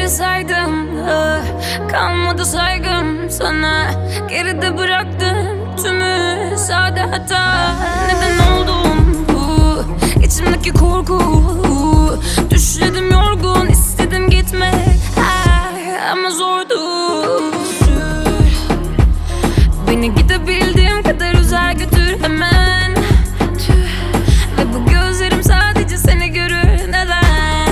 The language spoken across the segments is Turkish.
seni saydım, kalmadı saygım sana. Geride bıraktım tümü sade hata. Neden oldum bu içimdeki korku? Düşledim yorgun, istedim gitmek ama zordu. Beni gidebildiğim kadar uzağa götür hemen. Ve bu gözlerim sadece seni görür. Neden?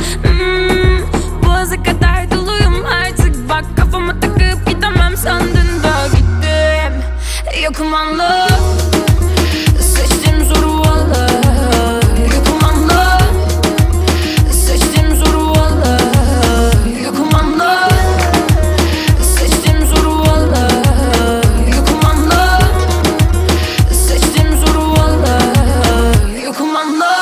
Boğaza kadar doluyum artık. Bak kafama takıp gidemem sandın da gittim. Yokum anla. Seçtim zoru valla. Yokum anla. Seçtim zoru valla. Yokum anla. Seçtim zoru valla. Yokum anla. Seçtim zoru valla. Yokum anla.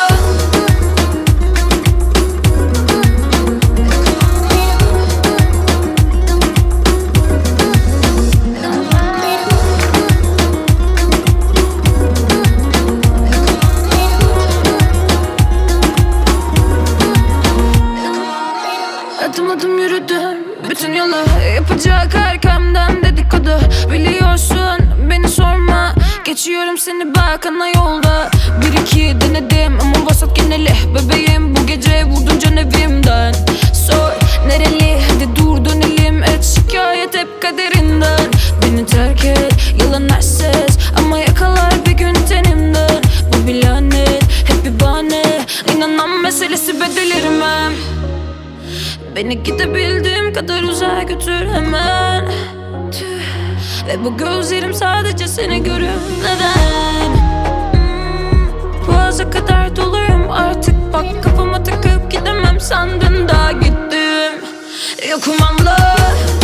Adım adım yürüdüm bütün yolu, yapacak arkamdan dedikodu. Biliyorsun beni sorma, geçiyorum seni bak ana yolda. Bir iki denedim ama vasat geneli. Bebeğim bu gece vurdun can evimden. Sor nereli, hadi dur dönelim. Et şikayet hep kaderinden. Beni terk et yalan her ses ama yakalar bir gün tenimden. Bu bir lanet hep bir bahane, İnanan meselesi bedelirmem. Beni gidebildiğim kadar uzağa götür hemen. Ve bu gözlerim sadece seni görür. Neden? Boğaza kadar doluyum artık. Bak kafama takıp gidemem sandın da gittim. Yokum anla.